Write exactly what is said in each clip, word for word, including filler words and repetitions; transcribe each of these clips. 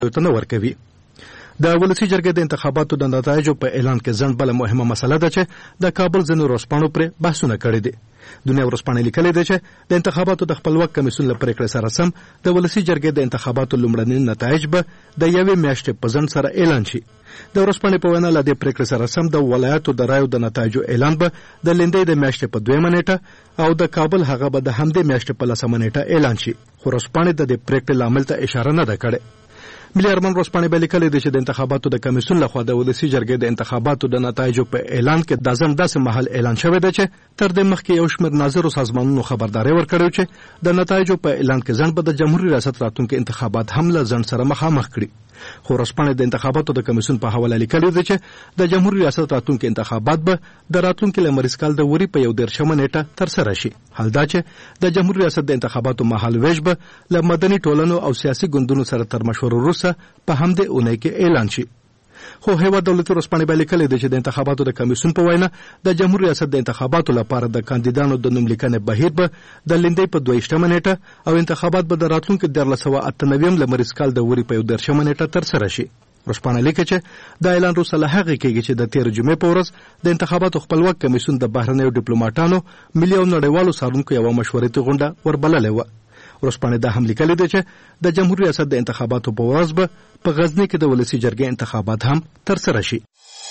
ته نه ورکوي. د ولسي جرګې د انتخاباتو د نتایجو په اعلان کې ځنډ بله مهمه مسله ده چې د کابل ځینو ورځپاڼو پرې بحثونه کړي دي. دنیا ورځپاڼې لیکلي دي چې د انتخاباتو د خپلواک کمیسیون له پرېکړې سره سم د ولسي جرګې د انتخاباتو لومړني نتایج به د یوې میاشتې په ځنډ سره اعلان شي. د ورځپاڼې په وینا له دې پرېکړې سره سم د ولایاتو د رایو د نتایجو اعلان به د لندۍ د میاشتې په دویمه نیټه او د کابل هغه به د همدې میاشتې په لسمه نیټه اعلان شي. خو ورځپاڼې د دې پرېکړې لامل ته اشاره نه ده کړې. ملي ارمان ورځپاڼې به لیکلي دي چې د انتخاباتو د کمیسیون لخوا د ولسي جرګې د انتخاباتو د نتایجو په اعلان کې د ځنډ داسې مهال اعلان شوی دی چې تر دې مخکې یو شمېر ناظرو سازمانونو خبرداری ورکړی چې د نتایجو په اعلان کې ځنډ به د جمهوري ریاست راتلونکي انتخابات هم له ځنډ سره مخامخ کړي. خو ورځپاڼې د انتخاباتو د کمیسیون په حواله لیکلي دي چې د جمهوري ریاست راتلونکي انتخابات به د راتلونکي لمریز کال د وري په یو دېرشمه نیټه ترسره شي. حال دا چې د جمهوري ریاست د انتخاباتو مهال ویش به له مدني ټولنو او سیاسي ګوندونو سره تر مشورو وروسته په همدې اونۍ کې اعلان شي. خو هیواد دولتي ورځپاڼې به لیکلي دي چې د انتخاباتو د کمیسیون په وینا د جمهوري ریاست د انتخاباتو لپاره د کاندیدانو د نوملیکنې بهیر به د لندۍ په دویشتمه نیټه او انتخابات به د راتلونکي دیارلس سوه اته نوي لمریز کال د وري په یو دېرشمه نیټه ترسره شي. ورځپاڼه لیکي چې د اعلان وروسته له هغې کېږي چې د تېرې جمعې په ورځ د انتخاباتو خپلواک کمیسیون د بهرنیو ډیپلوماټانو ملي او نړیوالو څارونکو یوه مشورتي غونډه وربللې وه. ورځپاڼې دا هم لیکلي دي چې د جمهوري ریاست د انتخاباتو په ورځ به په غزني کې د ولسي جرګې انتخابات هم ترسره شي.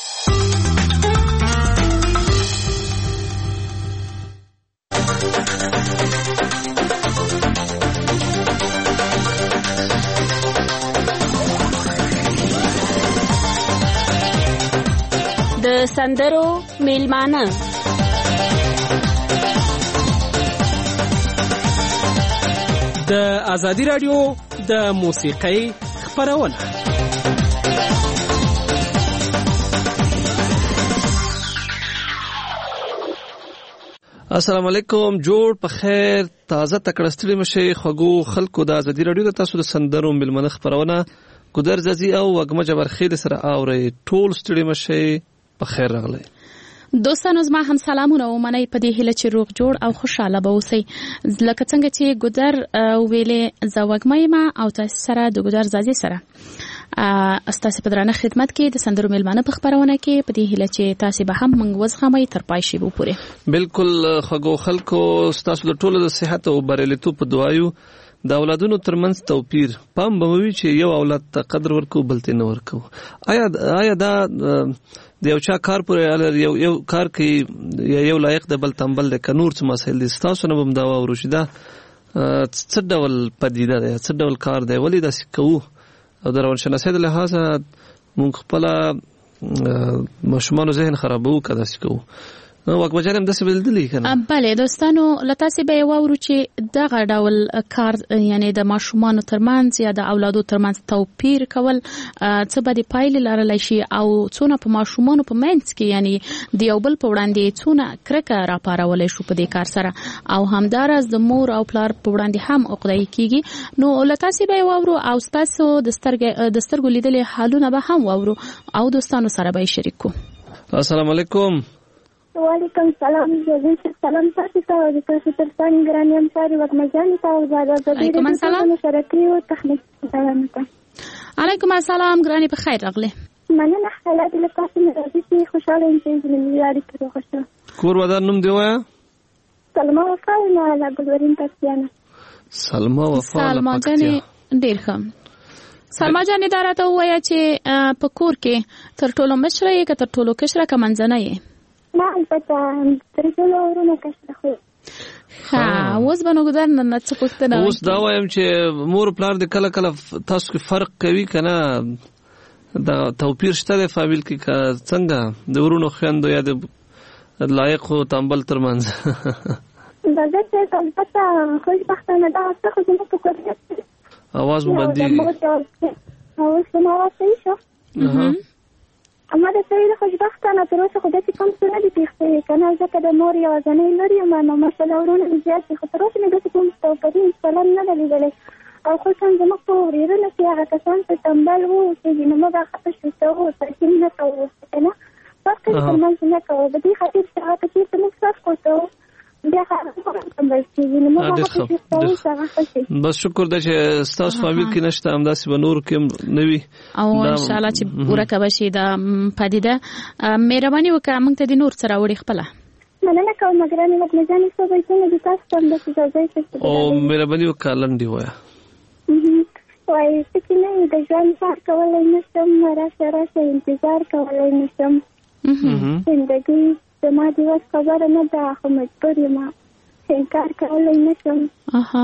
د سندرو میلمانه د ازادي رادیو د موسیقۍ خپرونه. السلام علیکم، جوړ په خیر، تازه تکړه ستړي مشي خوږو خلکو د ازادي رادیو د تاسو د سندرو میلمانه خپرونه ګودر زازي او وګمه جبرخیل سره اوري. ټول ستړي مشي په خیر راغلی. دوستانو زما هم سلامونه ومنئ په دې هیله چې روغ جوړ او خوشاله به اوسئ. لکه څنګه چې ګودر ویلې زه وږمه یم او تاسو سره د ګودر زازي سره ستاسو په درانه خدمت کې د سندرو میلمانه په خپرونه کې په دې هیله چې تاسو به هم موږ وزغمئ تر پای شی به پورې. بالکل خوږو خلکو، ستاسو د ټولو د صحت او بریالیتوب په دعایو. د اولادونو ترمنځ توپیر پام به وي چې یو اولاد ته قدر ورکو بل ته نه ورکو. آیا آیا دا د یو چا کار پورې یو یو کار کې یو لایق د بل تنبل د کنور څه مسایل دي؟ تاسو نه بم دا ورشي دا څه ډول پدیده ده، څه ډول کار دی، ولې داسې کوو؟ او د روانشناسۍ د لحاظه موږ خپله ماشومانو ذهن خرابوو که داسې کوو. وګمه جانم داسې بلدلې کنه؟ بله دوستانو، له تاسې به یې واورو چې دغه ډول کار یعنی د ماشومانو ترمنځ یا د اولادو ترمنځ توپیر کول څه بدې پایلې لرلی شي او څونه په ماشومانو په منځ کې یعنی د یو بل په وړاندې څونه کرکه راپارولی شو په دې کار سره، او همداراز د مور او پلار په وړاندې هم عقده‌ای کېږي. نو له تاسې به یې واورو او ستاسو د سترګو لیدلې حالونه به هم واورو او دوستانو سره به یې شریک کړو. السلام علیکم. وعلیکم سلام. زه سلام تاسو ته او تاسو ته څنګه ګران یم ساري وګمه جان ته زړه د علیکم السلام شرکتي او تخنیک سلام ته. علیکم السلام ګرانی په خیر راغله. مننه حالات له تاسو نه راځي، خوشاله یم چې زموږ یاري کې خوشاله. کور ودان نوم دی وایا؟ سلمہ وفا نه لا ګلورین تاسیانه. سلمہ وفا سلمہ جان ډیر ښه. سلمہ جان دا راته وایا چې په کور کې تر ټولو مشره یې که تر ټولو کشره که منځنۍ یې؟ نه البته تر ټولو ورونه کشره خو. ها اوس به نو ګودر نه څه پوښتنه اوس دا وایم چې مور پلار د کله کله تاسو کې فرق کوي که نه؟ دا توپیر شته د فامیل کې که څنګه د ورونو خویندو یا د لایقو تنبل ترمنځ؟ دا چې البته خوشبختانه دا څه خو زموږ په کور کې اواز مو بندېږي. اوس زما اواز صحیح شو؟ اما د سړي د خوشبختانه تر اوسه خو داسې کوم څه نه دي پېښ شوي که نه، ځکه د مور یوازنۍ لور یم نو ماشاءالله ورونه مې زیات دي، خو تر اوسه مې داسې کوم توپري چلن نه ده لیدلی. او خصوصا زموږ په ورېرونه کې هغه کسان چې تنبل واوسېږي نو موږ هغه ته شوسه وو نه کوو که نه، فرق یې ترمنځ نه کوو. د دې خاطر چې هغه که چېرته موږ صف کوو بیا خبره بس کیږي نو موږ بس شکر د چې ستاسو فامیل کې نشته همداسې به نور کې نوي او ان شاء الله چې پوره کوي شي دا پدیده مهرباني وکړه موږ ته د نور سره وړي خپل مننه کوم ګرانې مطلب ځانې څه وایي چې تاسو ته د اجازه او مهرباني وکړه لنډي وایي وایي چې نه د ژوند کار کولای نشم راشه راشه انتظار کولای نشم زندگی زما د وس خبره نه ده خو مجبور یم انکار کولای نشم اها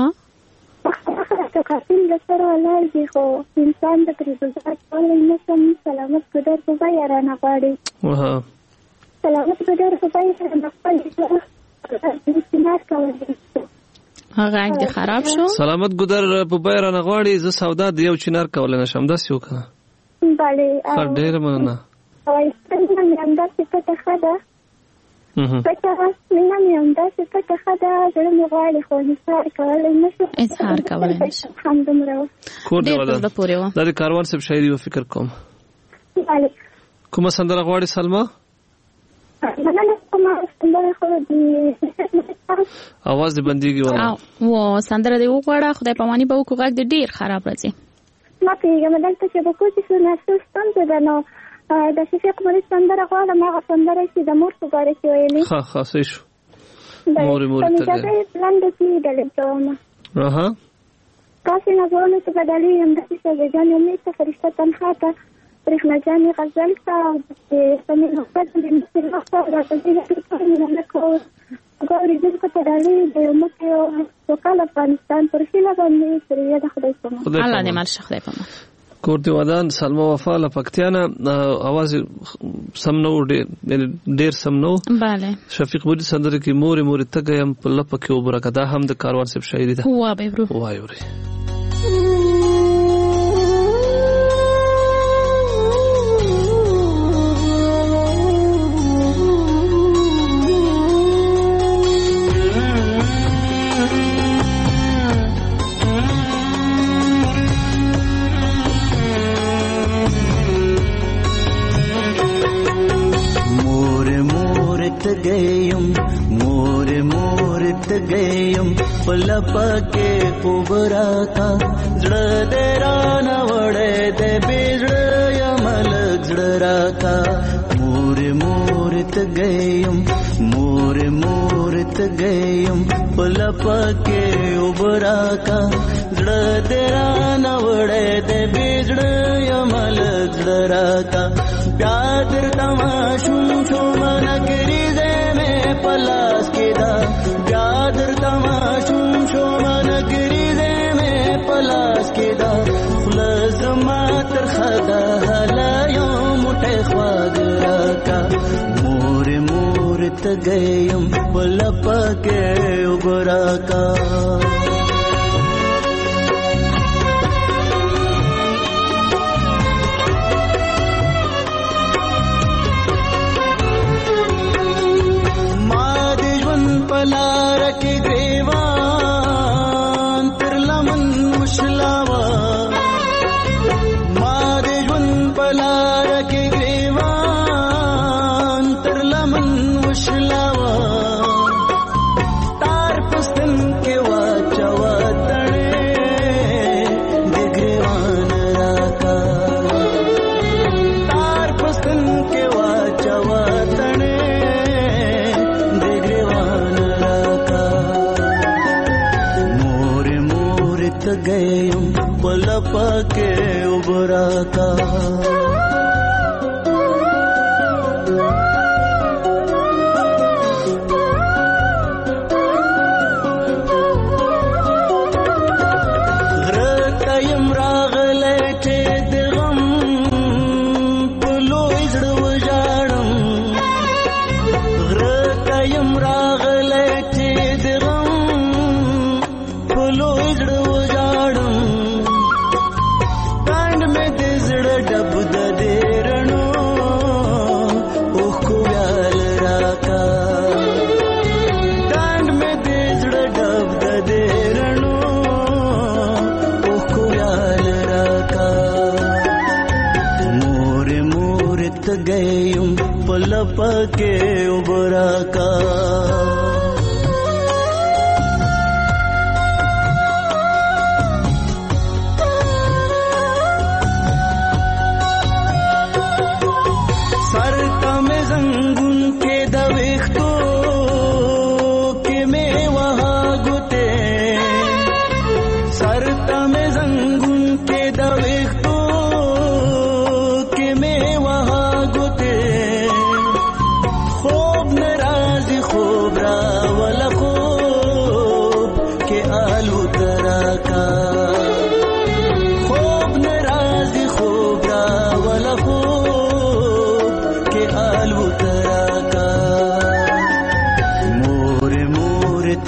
که قاتل له سره ولاړ دي خو انسان د پرې ګزار کولای نشم سلامت ګدر په بیا رانه غواړي سلامت ګدر په بیا رانه غواړي انتظار کولای هغه دې خراب شو سلامت ګدر په بیا رانه غواړي زه سودا د یو چنار کولای نشم داسې وکړه بله ښه ډېره مننه وایي څنګه مې همداسې پته ښه ده پته مینه مې همداسې پته ښه ده زړه مې غواړي خو اظهار کولی نه شم اظهار کولی نه شم همدومره و کور دې ودان دا د کاروان صاحب شاعري و فکر کوم بله کومه سندره غواړي سلما مننه کومه سندره خو دې اواز دې بندېږي ولا و سندره دې وغواړه خدای پاماني به وکړو غږ دې ډېر خراب راځي ما پوهېږم دلته چې به کوچې شو ناسو ستونزه ده نو د شفیق مرید سندره غواړم هغه سندره چې د مور په باره کې ویلي ښه ښه صحیح شو مورې مورې ته ګډې لنډه کې ډلې کومه اها کاسې نظرونو ته بدلې همداسې شهزادجان امید ته فرشته تنخوا ته برېښنا جانې غزل ته د سمیر محمد د مصر وخته راته دې نه کوو ګورې دلته ته ډالې د یو مخې سوکال افغانستان پر هیله باندې سریه د خدای په امان الله دې مال شه خدای په امان کور دی ودان سلمہ وفا له پکتیانا اواز سم نو ډیر سم نو bale شفیق بودی سندره کی مور مور تګم په لپه کې وبرکه دا هم د کاروان صاحب شاعری ده هوا به برو وای وري गयम मोर मोर त गयम पलपके उबरा का जड़ देरा न वड़े दे बेजड़ यमल जड़रा का मोर मोर त गयम मोर मोर त गयम पलपके उबरा का जड़ देरा न वड़े दे बेजड़ यमल जड़रा का प्यादर तमाशुम छो मन करी पलास के दा प्यादर तमाशुम शो मन गिरिदे में पलास के दा खुलस मातर खदा हलायो मुठे ख्वागरा का मोर मोर त गयम पलप के उबरा का पलार के ग्रेवान तिरलमन मुशलावा मादेवन पलार के ग्रेवान तिरलमन मुशलावा तार पुस्तन के वाचवा तड़े दिग्रेवान राका तार पुस्तन के वाचवा तड़े गयम पलप के उबरा का घरतयम रागले चे दिगम पुलो इजड़ वजाड़म घरतयम रागले चे दिगम पुलो इजड़ डब दे रणो ओखो व्याल राका डांड में देजड़ डब दे रणो ओखो व्याल राका मोर मोर त गयम पलप के उबरा का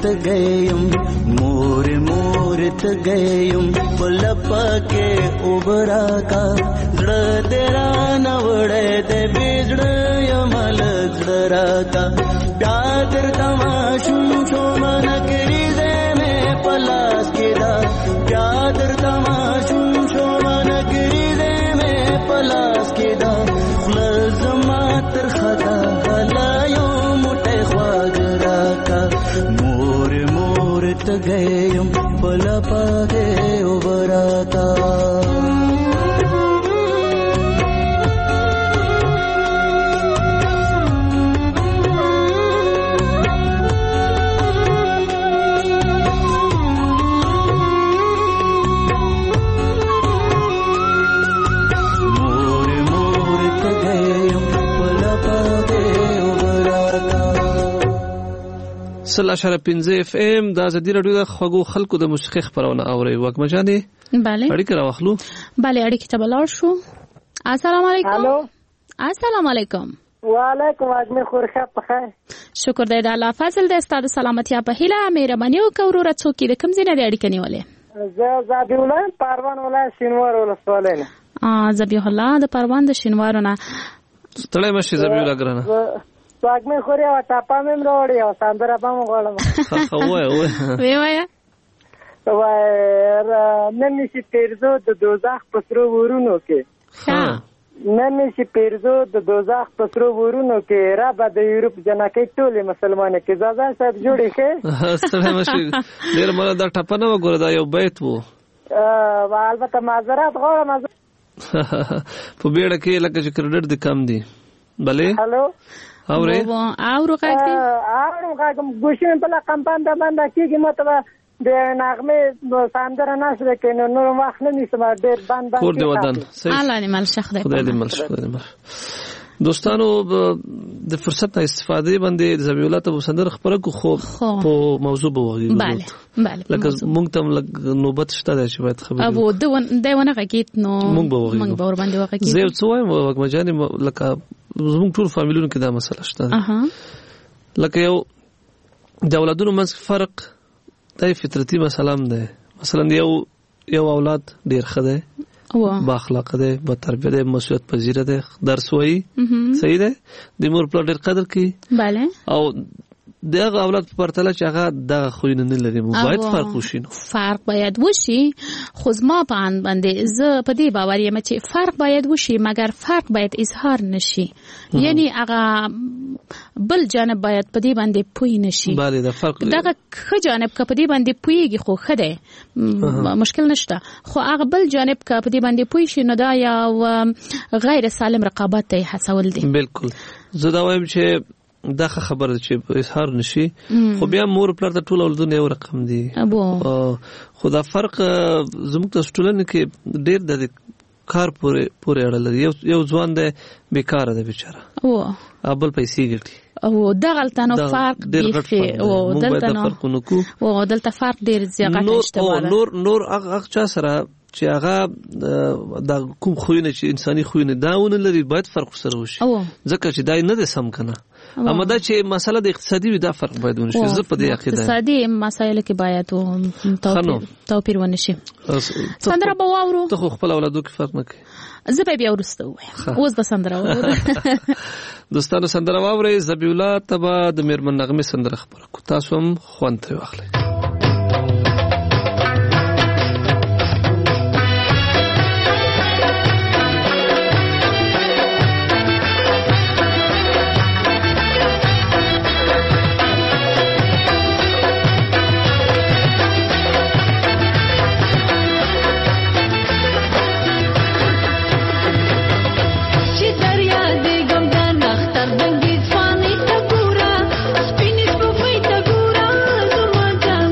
تګیم مور مور تګیم پلپکه اوبراکا زړه تیرا نوړې دې بيزړ یمل زړراکا پیادر تماشوم شو من کری دې مې پلاس کېدا پیادر تماشوم شو من کری دې مې پلاس کېدا لزما تر خطا هلايو موټه خواجراکا مور مور تګیم پلپکه اوبراکا سل اشاره پنځه اف ام د ازادي رادیو د خوږو خلکو د موسیقي خبرونه اوري وګم جانې bale اړیکه راوخلو bale اړیکه ته بلار شو السلام علیکم الو السلام علیکم وعلیکم اجمه خورخه بخیر شکر دی د الله فضل د استاد سلامتی په هیله مهرباني او کورور څوک د کوم ځای د اړیکه نیولې زه زابي ولایت پروان ولایت شینوار ولسوالۍ نه ا زبیح الله د پروان د شینوارونه تړې مشه زبیح الله ګرانه واګمه خوري او ټاپا مې وروړي او ساندره به مو غواړم وای وای وی وای وای نن نشي پیرزو د دوزخ پسرو ورونو کې ها نن نشي پیرزو د دوزخ پسرو ورونو کې را به د یورپ جنکې ټولې مسلمانې کې زازا صاحب جوړې ښه تړې مشه ډیر مله دا ټاپا نه وګوره دا یو بیت وو ا البته معذرت غواړم په بیړه کې لکه چې کریډټ د کم دی بلې هالو اورو اورو کاږي اورو کاږم ګوشین په لا کمپاند باندې کېږي مطلب د نغمه ساندره نشره کې نو نور وخت نه نیسم ډېر باندې کور دی ودان الله دې مل شخ دی خدای دې مل شخ دی دوستانو د فرصت استفاده باندې د زبیح الله ته وسندر خبره کو خو په موضوع بوغي bale bale لکه مونږ ته نوبت شته چې باید خبرې ابو دونه غیت نو مونږ بوغي مونږ باور باندې وغیت زه څه وایم وګم جانې لکه زموږ ټول فامیلونو کې دا مسله شته اها لکه یو د اولادونو منځ فرق د فطرتي مسله هم ده مثلا یو یو اولاد ډیر ښه دی با اخلاق دی با تربیه دی مسؤلیت پذیر دی درس وایي صحیح دی د مور پلار ډیر قدر کوي bale او دغه اولاد په پرتله چې هغه دغه خوینه نه لري مو باید فرق وشي نو فرق باید وشي خو زما په ان باندې زه په دې باور یم چې فرق باید وشي مګر فرق باید اظهار نشي یعنی هغه بل جانب باید په دې باندې پوي نشي bale دا فرق دغه ښه جانب که په دې باندې پويږي خو ښه دی مشکل نشته خو هغه بل جانب که په دې باندې پوي شي نو دا یو غیر سالم رقابت ته حسول دي بالکل زه دا وایم چې دا خبره چې اظهار نشي خو بیا مور پلار ته ټول اولادونه یو رقم دي خو دا فرق زموږ ته ټولنه کې ډېر د کار پورې پورې اړه لري یو ځوان دی بیکار دی بیچاره او ابل پیسې ګټي او دغلته نو فرق دی او دلته نو او دلته فرق ډېر زیات نشته نور نور هغه چا سره چې هغه د کوم خوینه چې انساني خوینه داونه لري باید فرق سره وشي ځکه چې دای نه د سم کنه اما دا چې مسله د اقتصادي وي دا فرق باید ونشي زه په دې عقیده یم اقتصادي مسایل کې باید توپیر توپیر ونشي سندره به واورو ته خو خپل اولادو کې فرق نه کوي زه به بیا ورسته وایم اوس به سندره واورو دوستانو سندره واورئ زبیح الله تبا د میرمن نغمه سندره خبره کو تاسو هم خوند ته واخلئ Thank you.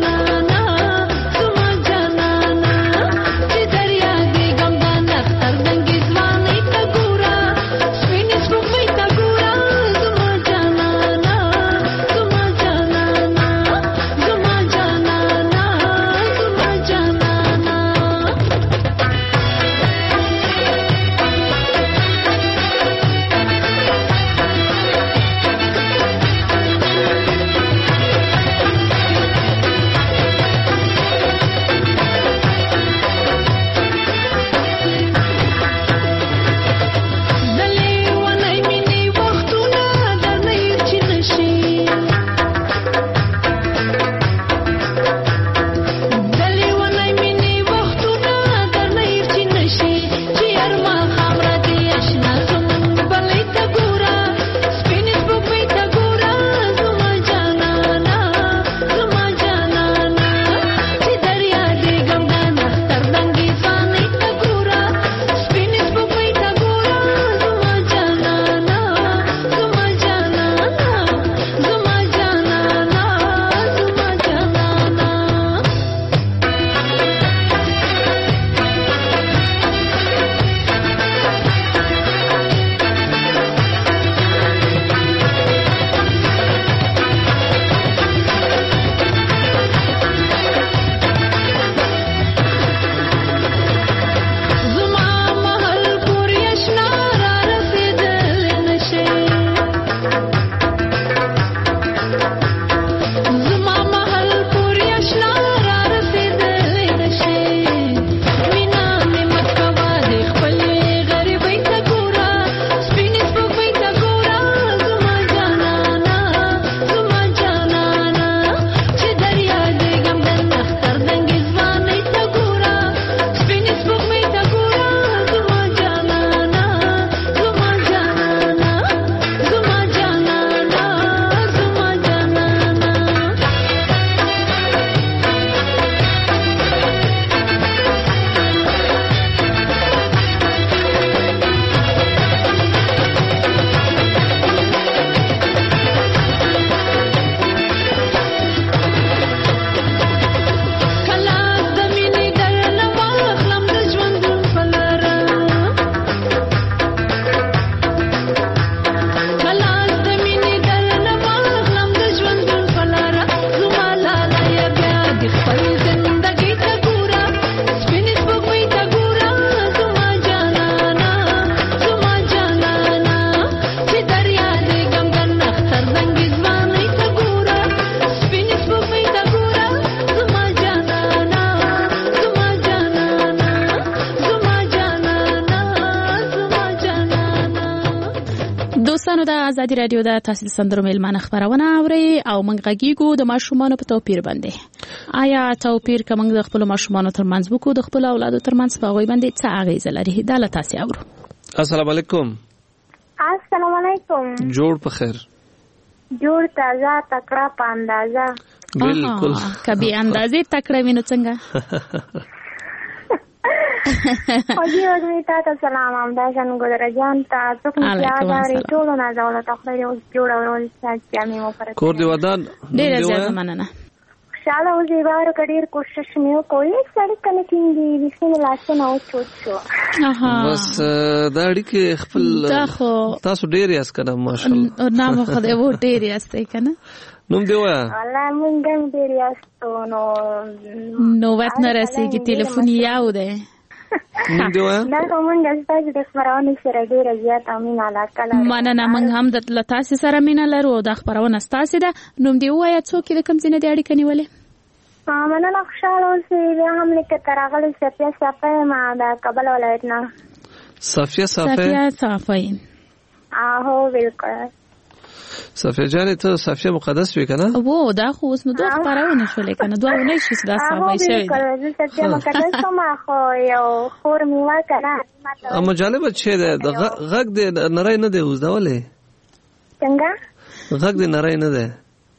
دوستانو د ازادي رادیو د تحصیل سندرو میلمانه خبرونه اوري او موږ غږیږو د ماشومانو په توپیر باندې. آیا توپیر که موږ د خپل ماشومانو ترمنځ وکړو د خپل اولادو ترمنځ په هغوی باندې څه اغیزه لري؟ دا له تاسې اورو. السلام علیکم. السلام علیکم. جوړ په خیر. جوړ تازه تکړه په اندازه. بالکل. کبي اندازې تکړه وینو څنګه؟ اوجی اوجی تاسو سلام امداشن ګذر جان تاسو کوم یاد لري ټول نه زول تاسو یو جوړ اورول چې امي مو پر کور دی ودان ډیر زیات مننه. شاله اوجی بار کډیر کوشش میو کوی سړی کنه کیږي د سین لاسونه او چوت شو. بس دا اړیکه خپل تاسو ډیر یاس کنه ماشاءالله. نام خدای وو ډیر یاستئ کنه. نوم دی وای والله مونږ هم ډیر یاستو نو نو وخت نه رسیږي ټلیفون یاو دی. نوم دی وای دا کومه تاسو د خبرونه سره ډیر زیات امین علاقه لري. مننه موږ هم د تاسو سره مینه لرو او د خبرونه ستاسو ده. نوم دی وای څوک د کوم ځای نه دی اړیکه نیولې؟ مننه خوشاله اوسئ. بیا هم لیکه تراغلی صفیه صفیه ما د کابل ولایت نه. صفیه صفیه صفیه صفیه آهو بالکل. صفیه جان ته صفیه مقدس وی کنه؟ وو دا خو اوس نو دوه خبرونه شولې کنه دوه ونه شي دا صفیه شوی. آهو بالکل صفیه مقدس ما خو یو خور میوا کنه. اما جالب چې ده غږ دې نری نه دی اوس دا ولې؟ څنګه؟ غږ دې نری نه دی.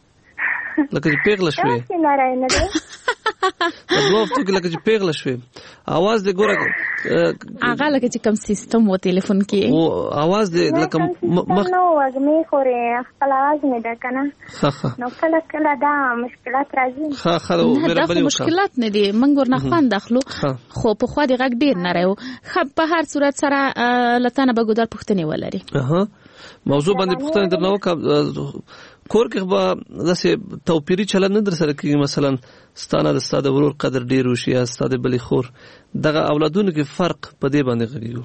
لکه چې پیغله شوې. څنګه نری نه دی؟ دوه وخت کې لکه چې پیغله شوې. आवाज دې ګوره هغه لکه چې کوم سیستم و ټلیفون کې او आवाज دې لکه مخ نو وګمې خورې خپل आवाज مې ده کنه. نو کله کله دا مشکلات راځي. ها خلو دا خو مشکلات نه دي موږ ورنه خوان داخلو خو په خو دې غږ ډیر نه راو. خو په هر صورت سره لته به ګودر پښتني ولري. اها موضوع باندې پښتنه درنو کا کور کې به داسې توپیری چلن نه در سره کېږي. مثلا ستانه د ستاده ورور قدر ډیر وشي یا ستاده بلې خور دغه اولادونو کې فرق په دې باندې غږیږي؟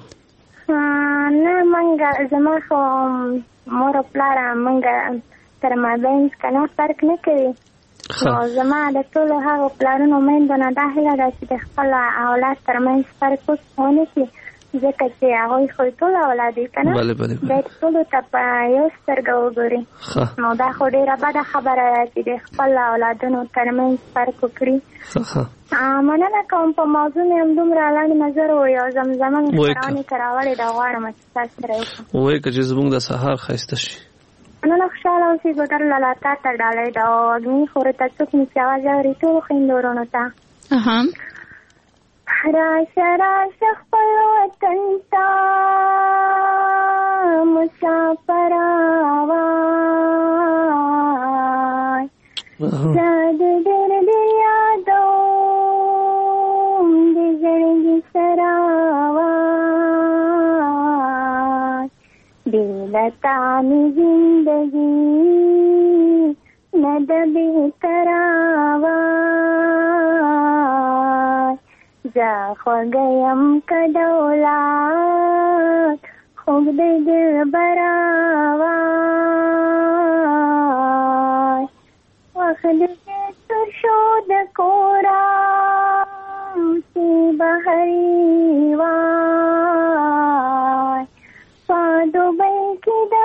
نه منګه زما خو مور پلار منګه تر مابین کنه فرق نه کوي. نو زما د ټول هغه پلانونو مېند نه داخله ده چې خپل اولاد ترمنځ فرق ونه شي ځکه چې هغه خو ټول اولاد یې کنه د ټول ته په یو سترګه وګوري. نو دا خو ډیره بده خبره ده چې د خپل اولادونو ترمنځ فرق وکړي. مننه کوم په موضوع مې هم دومره لاندې نظر و یو زمزمه مې خبرونه کراولې دا غواړم چې تاسو سره وکړم. وایي که چې زموږ د سهار ښایسته شي. مننه خوشحاله اوسئ. ګودر لالاتا ته ډالۍ ده او وږمې خورې ته څوک مې چې اواز اوري ټولو خویندورونو ته راشه راشه خپل وطن ته مسافر وای زه د ډېر ډېر یادوم د زړګي سره وای بې له تا مې زندګي نه ده بهتره وای زه خوږه یم که دولت خوږ د دلبره وای وخت د تر شو د کوره چې بهري وای په دوبۍ کې د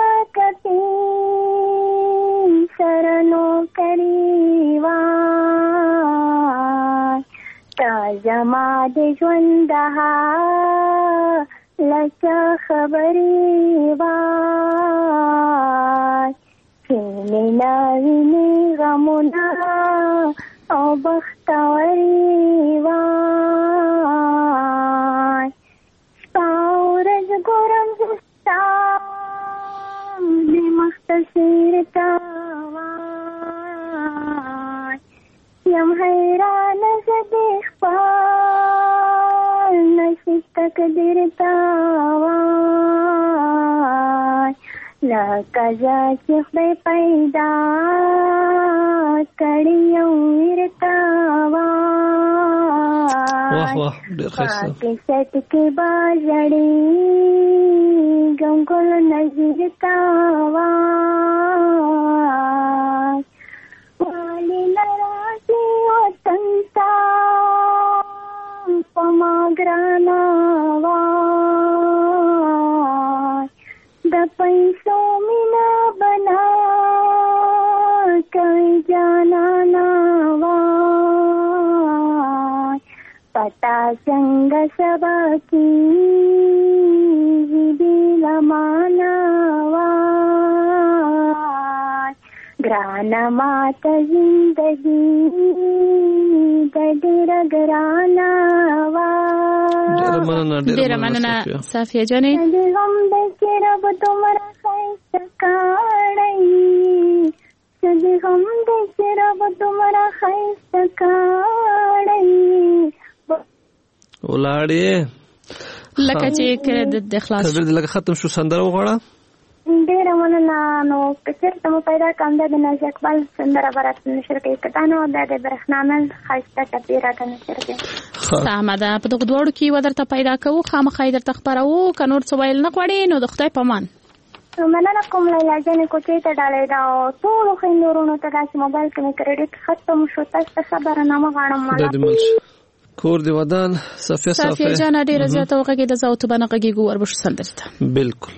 کتین سره نوکري وای تا زما د ژوند دها لکه خبرې وای چې مې نه وینې غمونه او بختوري وای شپه ورځ ګورم زه ستا د مختصر ته وای یم حیرانه زه د خپل نصیب تقدیر ته وای لکه زه چې خدای پیدا کړی یم ورته وای کیسه کې به ژړېږم ګل نظیر ته وای والې نه راځې وطن ته په ما ګرانه وای د پیسو مې کوي جانانا وای پتا څنګه سبا کیږي بلا معنا وای ګرانه ماته زندګي د ډېره ګرانه وای ډېره مننه صافیه جانې. هم د چېره به دومره ښایسته کاړی سدې هم د چېره به دومره ښایسته کاړی ولاړې لکه چې د خلاص تبر د لکه ختم شو سندره وغواړه. ډېره مننه. نو که چېرته مو پیدا کړم دا د نازي اقبال سندره به راته نشر کوي، که دا نه وه دا د برېښنامل ښایسته ټپې راته نشر کوي. سمه ده، په دغو دواړو کې یوه درته پیدا کوو، خامخا یې درته خپروو. که نور څه ویل نه غواړې نو د خدای په امان. مننه کوم لیلا جانې کوچۍ ته ډالۍ ده او ټولو خویندو وروڼو ته داسې موبایل کې مې کریډټ ختم شو. تاسو ته خبرنامه غواړم کور دی ودان. صفیه صفیه جانه ډېره زیاته وغږېده، زه او ته به نه غږېږو وربشو سندرې ته. بالکل.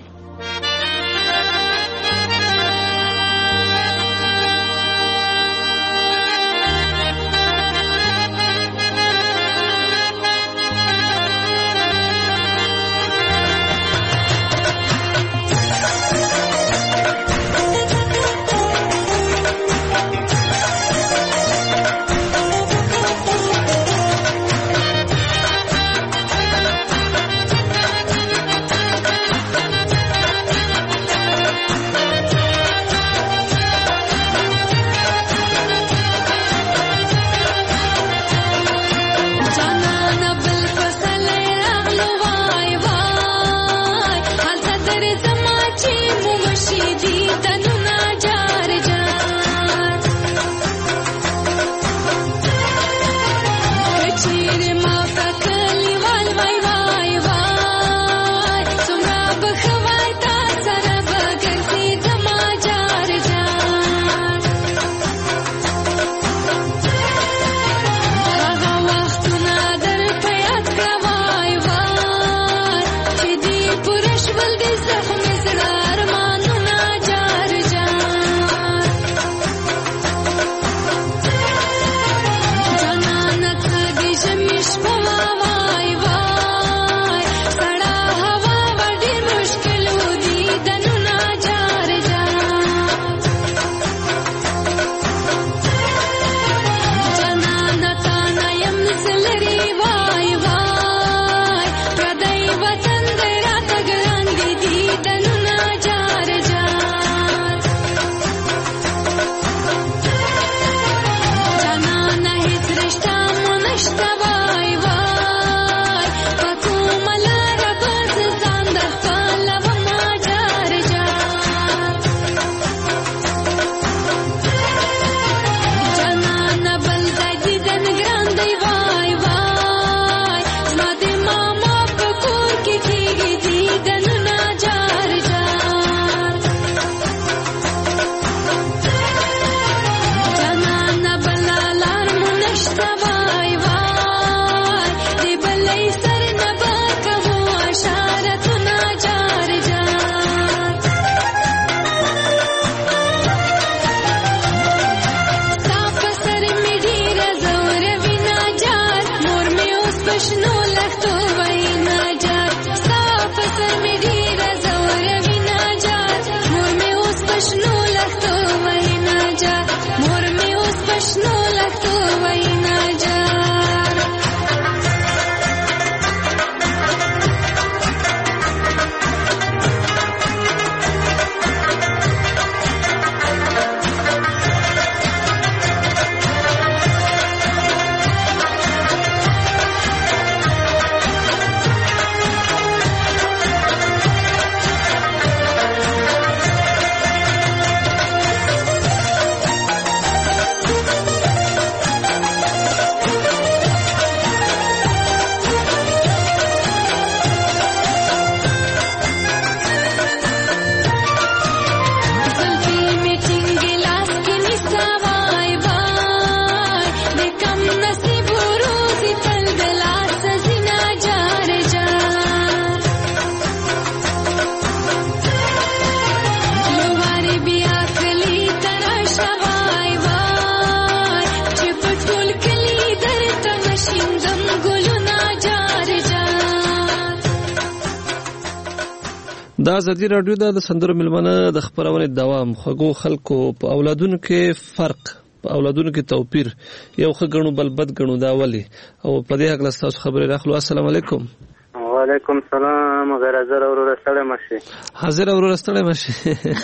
دا ازادي راډیو د سندرو ملمنه د خبرونې دوام خوږو خلکو په اولادونو کې فرق په اولادونو کې توپیر یو ښه ګڼو بل بد ګڼو دا ولې او په دې حق له تاسو خبرې راخلو. السلام علیکم. وعلیکم السلام. غیر حاضر اورور ستړی مشي. حاضر اورور ستړی مشي.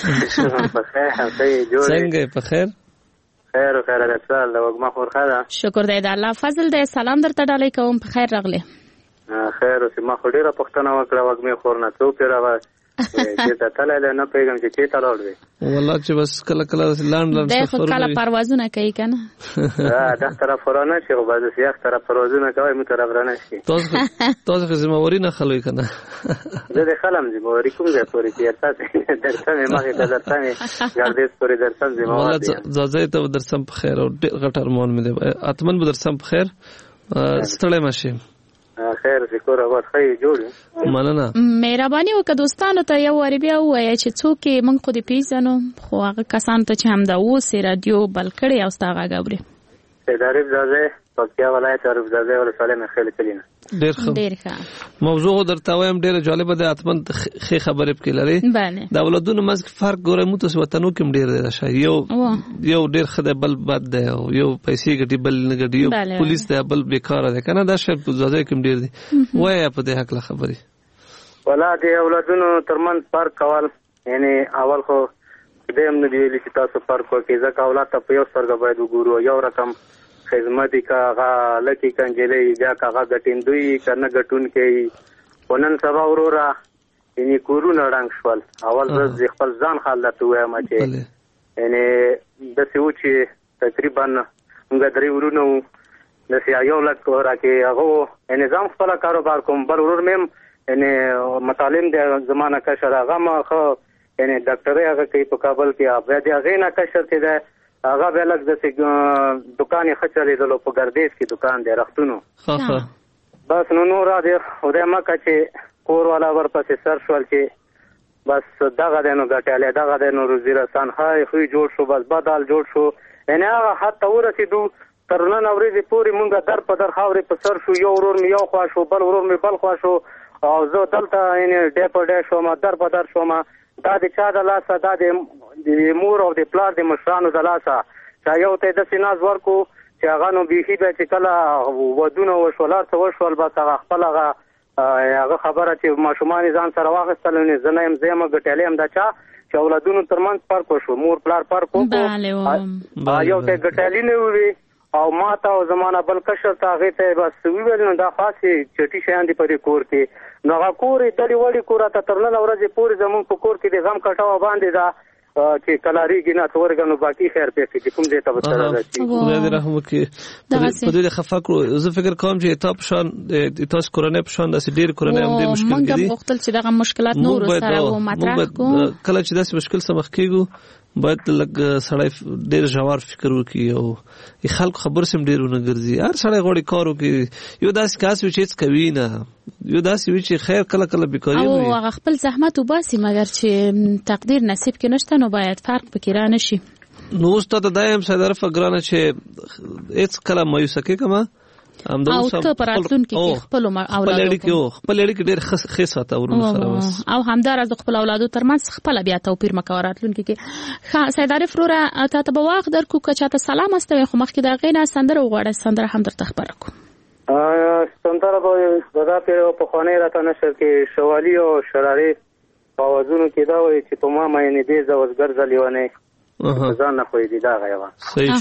په خیر هڅه جوړ. څنګه په خیر؟ خیر خیر رسال د وګما خور خاله. شکر دی د الله فضل دی. سلام درته ډالۍ کوم. په خیر راغلی. خیر اوس ما خو ډیره پښتنه وکړه وګمې خور نه څو پیرا وا چې ته تلل نه پیغام چې چې تلل وي والله چې بس کله کله لاند لاند سفر دی خو کله پروازونه کوي کنه ها دا طرف ورانه شي او بعد سیاق طرف پروازونه کوي مو طرف رانه شي تاسو تاسو زمواري نه خلوي کنه زه د خلم زمواري کوم ځای پورې چې تاسو درته ما کې درته ګردیس پورې درته زمواري زازه ته درسم په خیر او غټ ارمان مې دی اتمن به درسم په خیر ستړی ماشي. خیر شکر او خیر جوړ مننه. مهرباني وکړه دوستانو ته یو وری بیا وایي چې څوک موږ خو دې پیژنو خو هغه کسان ته چې هم دا اوس رادیو بل کړي او ستا غږ اوري. سیدارف زازه پکتیا ولایت عارف زازه ول سلام خیل کلینه. ډیر ښه ډیر ښه موضوع درته وایم ډیره جالبه ده اتمن خې خبرې پکې لري. بله دا ولادونو مزګ فرق ګورې مو تاسو وطنو کې ډیر دی راشه یو یو ډیر خدای بل بد دی او یو پیسې ګټي بل نه ګټي یو پولیس دی بل بیکاره دی کنه دا شی په ځای کې ډیر دی وای په دې حق له خبرې ولا دې اولادونو ترمن فرق کول یعنی اول خو دې هم نه دی چې تاسو فرق وکړي ځکه اولاد ته په یو سترګه باید وګورو یو رقم خدمتي کا غا لکی کنجلې بیا کا غا غټیندوی کنه غټون کې ونن سبا اورورا یعنی کورونه رنگ شول اول ز خپل ځان حالت وایم چې یعنی د سیو چې تقریبا موږ درې ورونو د سیا یو لک ورا کې هغه نظام خپل کاروبار کوم بل ورور مم یعنی مطالم د زمانہ کا شراغه ما خو یعنی ډاکټر هغه کې په کابل کې اوبه دی هغه نه کا شرط دی هغه به لږ د دکان خچلې دلو په ګردیز کې دکان دی رختونو بس نو نور راځي خدای ما کچې کور والا ورپسې سر شول چې بس دغه دنو غټاله دغه دنو روزیرستان هاي خو جوړ شو بس بدل جوړ شو یعنی هغه حتی ورسېدو تر نن اورېدې پوری مونږه در په در خاورې په سر شو یو ورور مې یو خوا شو بل ورور مې بل خوا شو او زه دلته یعنی ډې په ډې شوم در په در شوم دا د چا د لاسه دا د مور او د پلار د مشرانو د لاسه چې یو ته د سیناز ورکو چې هغه نو بیخي به چې کله ودونه وشولار ته وشول بس هغه خپل هغه هغه خبره چې ماشومان ځان سره واخیستل نه زنه يم زما ګټلې هم دا چا چې اولادونو ترمنځ فرق وشو مور پلار فرق وکړو یو ته ګټلې نه وي او ماته او زمانہ بل کشر ته هغه ته بس ویل نو دا خاصه چټي شیان دي په کور کې نو هغه کور دلی وړي کور ته ترنه ورځې پوری زمون په کور کې د غم کټاو باندې دا چې کلاریږي نه څورګنو باقی خیر په کې کوم دې ته وتر راځي خدای دې رحم وکړي په دې خفا کړو زه فکر کوم چې تاسو شان تاسو کورونه په شان داسې ډیر کورونه هم دې مشکل دي موږ وختل چې دغه مشکلات نور سره و مطرح کو کله چې داسې مشکل سره مخ کېږو باید لږ سړی ډیر ژور فکر وکړي او خلک خبر سم ډیرونه ګرځي هر سړی غوړي کار وکړي یو داسې کاس وي چې کوي نه یو داسې وي چې خیر کله کله بیکاري وي او هغه خپل زحمت وباسي مګر چې تقدیر نصیب کې نشته نو باید فرق پکې را نشي نو ستاسو دایم صدر فګرانه چې هیڅ کله مایوسه کې کما او ته پراتون کې خپل اولادو کې خپل لري کې ډېر خصه ورونو سره وس او همدار از خپل اولادو ترمنځ خپل بیا توپیر مکوراتلون کې سیدار فروره ته ته بواخ در کو کچاته سلام استوي خو مخکې دا غینه سندره وغوړه سندره هم درته خبره کو سندره به دغه په خانه راته نشر کې شوالی او شراري اوازونو کې دا وایي چې په ما مې دې زوزګر ځلیونه ځان نه خوې دي دا غیوا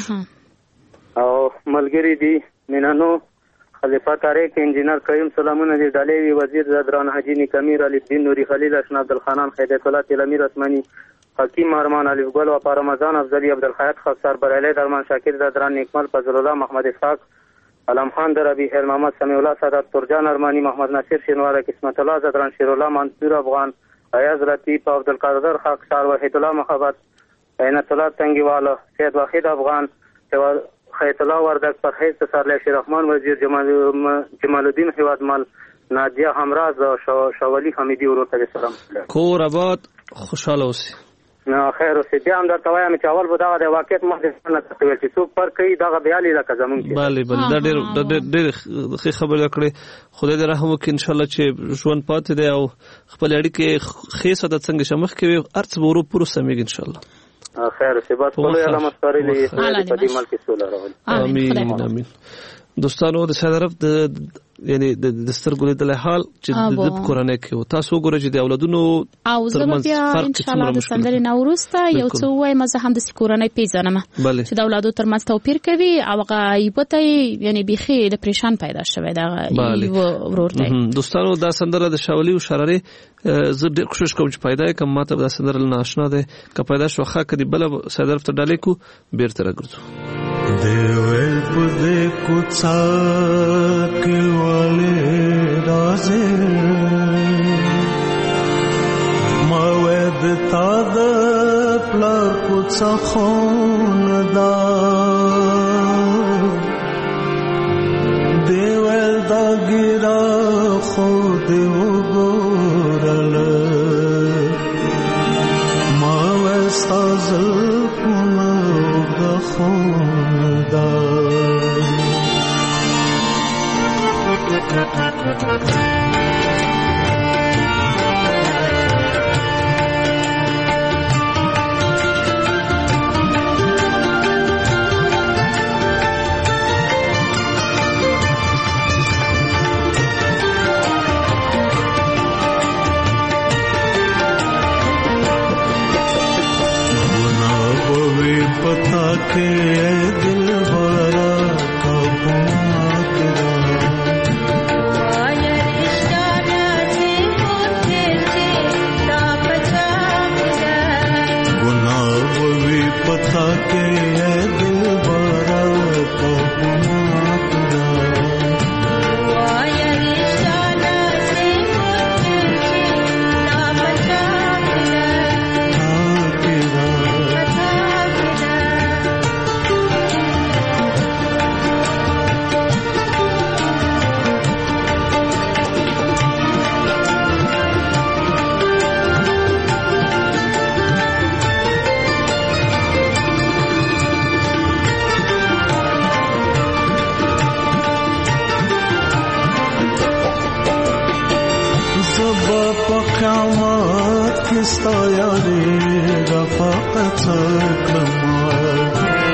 صحیح او ملګری دي مینانو خلیفہ طارق انجینر کریم سلامونه دی دالوی وزیر زدران حاجی نیکمیر علی الدین نوری خلیل اشنا عبدالخانان خیدت الله تلمیر اسمانی حکیم ارمان علی گل و پارمزان افضلی عبدالحیات خفسار برعلی درمان شاکر زدران نیکمل فضل الله محمد اسحاق علم خان دربی خیر محمد سمیع الله سادات ترجان ارمانی محمد ناصر شینوار قسمت الله زدران شیر الله منصور افغان ایاز لطیف عبدالقادر خاکسار وحید الله محبت عینت الله تنگیوالا سید واحد افغان خیت الله وردک پرهیز سرلی شیرحمان وزیر جمال جمال الدین حوادمال نادیه همراز شوالی حمیدی ورته سلام کور آباد خوشاله اوسئ نو خیر اوسې بیا هم درته وایم چې اول به دغه د واقعیت مخکې نه درته ویل چې څوک پر کوي دغه بیالې لکه زمونږ چې بله بله دا ډېر ډېر ښې خبرې کړې. خدای دې رحم وکړي انشاءالله چې ژوند پاتې دی او خپلې اړیکې ښې ساده څنګه چې مخکې وي هر څه به ورو پورو سمېږي انشاءالله. خیر اوسې بس خدای الله مسپارلې په دې ملک کې سوله راولي. امین امین. دوستانو د سید عرب د یعنی د سترګو لیدلی حال چې د په کورنۍ کې و تاسو وګورئ چې د اولادونو او زه به بیا انشاءالله د سندرې نه وروسته یو څه ووایم. زه هم داسې کورنۍ پیژنم چې د اولادو ترمنځ توپیر کوي او هغه یوه ته یې یعنې بیخي ډپریشن پیدا شوی دغه یوه ورور ته. دوستانو دا سندره د شاولي او شرارې زه ډېر کوشش کوم چې پیدا یې کړم. ما ته به دا سندره نه اشنا دی که پیدا شوه ښه که دې بله سید عرب ته ډالۍ کړو بېرته راګرځو. دیوال پدې کوڅه کې والے رازه ما ود تا د پلار کوڅه خون دا دیوال دا ګرا خو دی وګورل ما وستازل پونه د خون دا पता के दिल भरा कबूल पता के दिल भरा قیامت کستا یاری رفاقت کلمات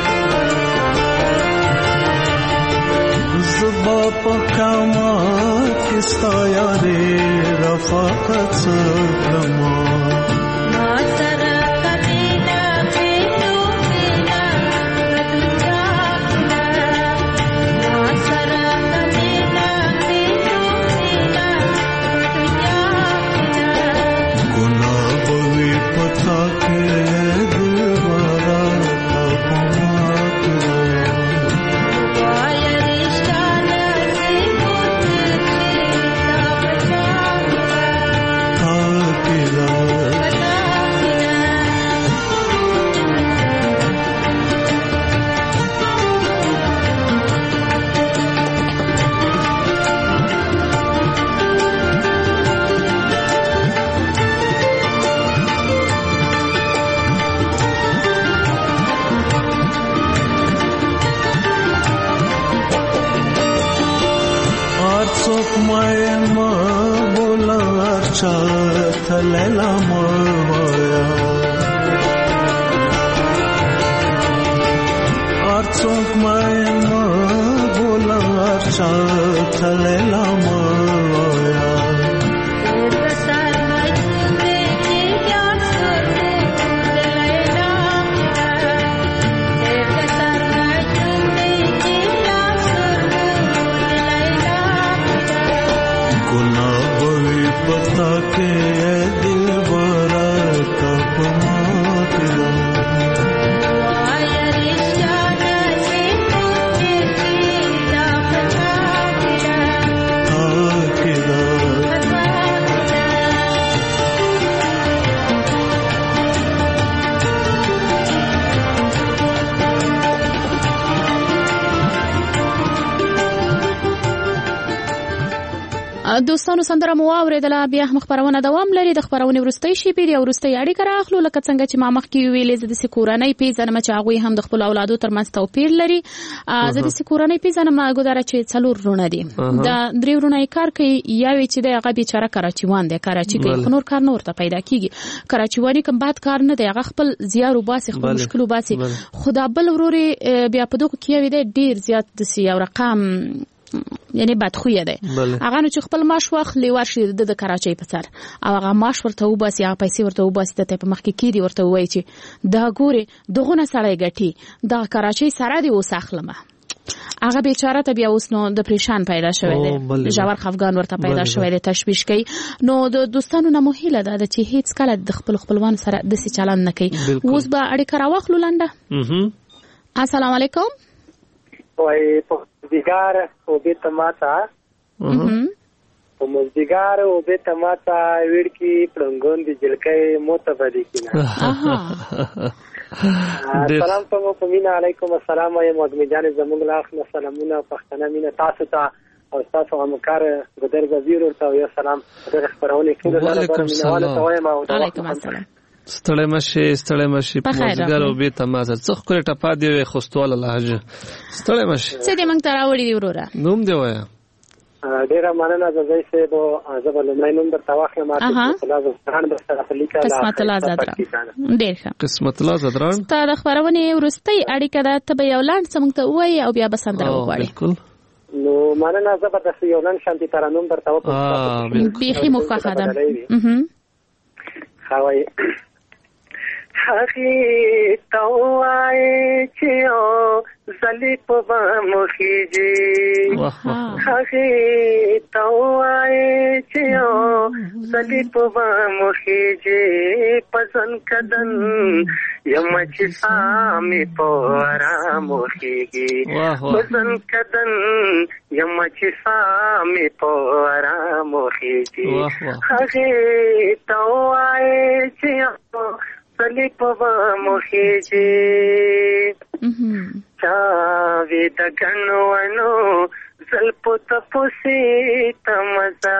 زبا پا قیامت کستا یاری رفاقت کلمات थलेला मोया आर्चोक माय म बोला आर्चा थलेला मोया पता के दिल भरा कपमात دوستانو سندره مو واوریدله، بیا هم خبرونه دوام لري. د خبرونې وروستۍ شیبې دی او وروستۍ اړیکه راخلو، لکه څنګه چې ما مخکې ویلې زه داسې کورنۍ پیژنم چې هغوی هم د خپلو اولادو ترمنځ توپیر لري. زه داسې کورنۍ پیژنم ګودره چې څلور وروڼه دي، د درې وروڼه یې کار کوي، یو یې چې دی هغه بیچاره کراچیوان دی، کراچي کوي، خو نور کار نه ورته پیدا کېږي. کراچیواني کوم بد کار نه دی، هغه خپل زیار وباسي، خپل مشکل وباسي. خو دا بل ورور یې بیا په دغو کې یو دی ډېر زیات داسې یو رقم یعنی بدخویه دی، هغه نو چې خپل معاش واخلي ورشي د کراچۍ په سر او هغه معاش ورته وباسي، هغه پیسې ورته وباسي، ته په مخ کې کېدي ورته ووایي چې دا ګورې دغونه سړی ګټي، دغه کراچۍ سره دې اوس اخلمه. هغه بیچاره ته بیا اوس نو د پریشان پیدا شوی دی، ژور خفګان ورته پیدا شوی دی، تشویش کوي. نو د دوستانو نه مو هیله ده چې هیڅ کله د خپل خپلوانو سره داسې چلند نه کوي. اوس به اړیکه راواخلو لنډه. السلام علیکم. وای په مزدیګار او به تماتا په مزدیګار او به تماتا وړکی پړنګون دی جلکې موتبدی کینا. سلام ته په مینا علیکم السلام یم مدمن جان زموږ لاخ سلامونه پښتنه مینا تاسو ته او تاسو همکار ګدر وزیر ورته یو سلام در خبرونه کړو. وعلیکم السلام. ستړی مشي ستړی مشي په مزګر او به تمازه څخ کړه ټپا دی خوستواله لهجه ستړی مشي څه دې موږ ته راوړي دی وروره نوم دی وایا ډیره مننه زوی سه بو زبر لمړی نوم در تواخله ماته خلاص ځان به سره لیکه قسمت الله زدران ډیر ښه قسمت الله زدران ستاسو د خبرونه ورستۍ اړیکه ده ته به یو لاند څه موږ ته وایي او بیا به سندره وغواړي. بالکل نو مننه زبر د یو لاند شانتي ترانوم در تاو اه بیخي مخه ده. خوای هغه توای چې او زلی په مخېږي هغه توای چې او زلی په مخېږي پسند کدن یم چې سامي په آرام مخېږي پسند کدن یم چې سامي په آرام مخېږي هغه توای چې او سلی پوا مخیجی چاوی دا گنوانو زلپو تپوسی تمزا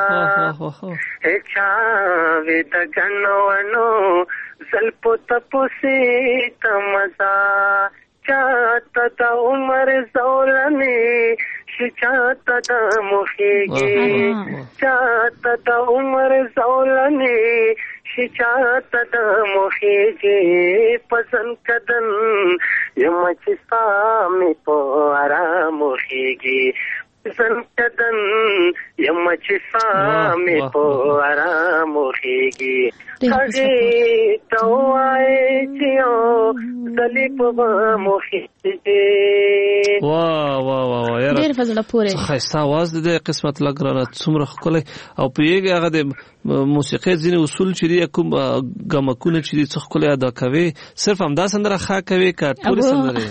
چاوی دا گنوانو زلپو تپوسی تمزا چاہتا دا عمر زولنی شچاہتا دا مخیجی چاہتا دا عمر زولنی شچاہتا دا مخیجی پسند کدن یم چی سامی پو آرام مخیجی پسند کدن یم چی سامی پو آرام مخیجی خجی تو آئے چیو زلی پو مخیجی. واه واه واه یاره ډیر فضله پوره خسته आवाज دې قسمت لګرانه څومره خلک او په یوه هغه د موسیقي ځینې اصول چې دی کوم غمکونه چې دی څخه خلک ادا کوي صرف همدا سندره ښه کوي که ټول سندره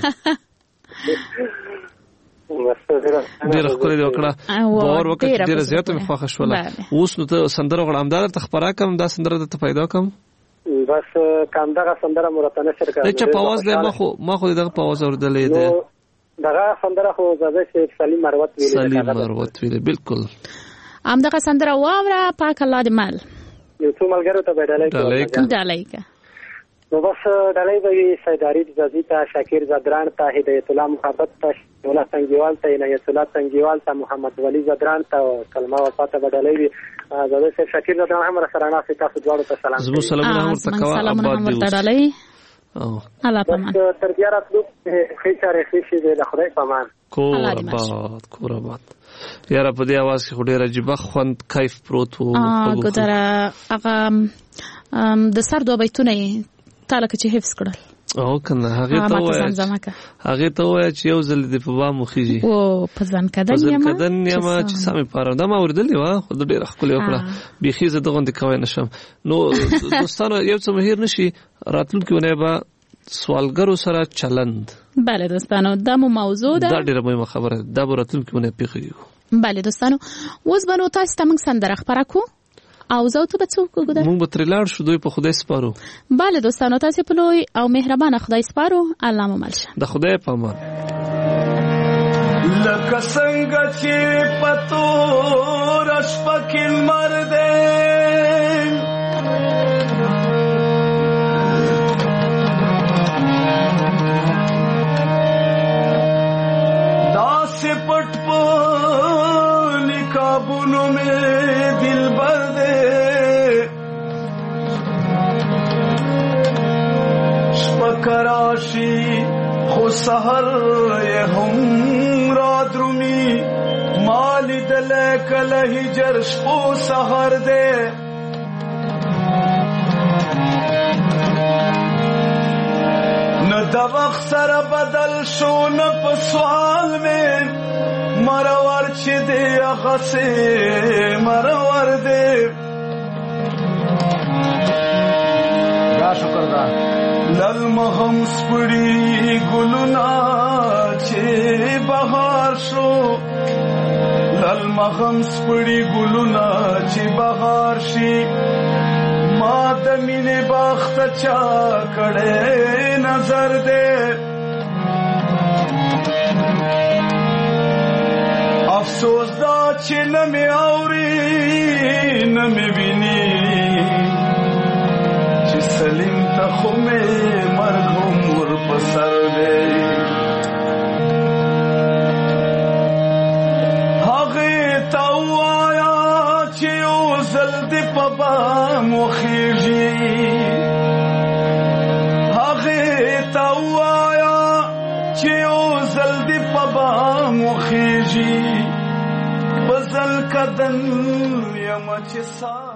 ډیر خلک دی وکړه باور وکړه ډیر زیاته مې خوښ شوله. اوس نو ته سندره غواړم همدا ته خبره کوم دا سندره ته پیدا کوم بس کاندغه سندره مراتنه شرکت نه چې په आवाज له ما خو ما خو دغه په आवाज اوردلې ده دغه سندره خو زده شي سلیم مروت ویلې سلیم مروت ویلې بالکل ام دغه سندره واوره پاک الله دې مال یو څو ملګرو ته بدلای ډالایکا نو بس ډالای به سیداری زازی ته شاکر زدران ته هدایت الله محبت ته مولا څنګهوال ته عنایت الله څنګهوال ته محمد ولی زدران ته کلمه وفات بدلای وي زده سه شاکر زدران هم سره نه تاسو دواړو ته سلام زمو سلامونه هم تکوا آباد دی او الله پامان تر بیا راتلو خیچاره خیشي د خدای پامان کور آباد کور آباد یاره په دې आवाज کې ډېر عجیب خوند کیف پروت وو ګذره هغه د سر دوه بیتونه تعالی چې حفظ کړل او کنه هغه ته وای هغه ته وای چې یو ځل د په با مخېږي او پزن کدن یم پزن کدن یم چې سمې پاره دا ما وردلې وا خو ډېر خپل وکړه بيخي زه دغه د کوي نشم نو دوستانو یو څه مهیر نشي راتلونکي ونه با سوالګرو سره چلند. بله دوستانو دا مو موضوع ده دا ډېره مهمه خبره دا به راتلونکي ونه پیښیږي. بله دوستانو اوس به نو تاسو ته موږ سندره خپره کو او زه ته به څوک وګورم موږ به ترې لاړ شو دوی په خدای سپارو. بله دوستانو تاسو په لوی او مهربانه خدای سپارو. الله مو مل شه. د خدای په امان. لکه څنګه چې پتو رش پکې مرده داسې پټ په نقابونو مې دلبر دې شپه کراشي خو سحر یې هم را درومي ما لیدلی کله هجر شپو سحر دی نه د وخت سره بدل شو نه په سوال مې مرور چې دی هغسې مرور دی دا شکر ده للمهم سپړي ګلونه چې بهار شو للمهم سپړي ګلونه چې بهار شي ما د مینې باغ ته چا کړی نظر دی افسوس دا چې نه مې اوري نه مې ویني سلیم ته خو مې مرګ هم ورپسر دی هغې ته ووایه چې یو ځل دې په بام وخېږي هغې ته ووایه چې یو ځل دې په بام وخېږي په ځل کدن یمه چې سا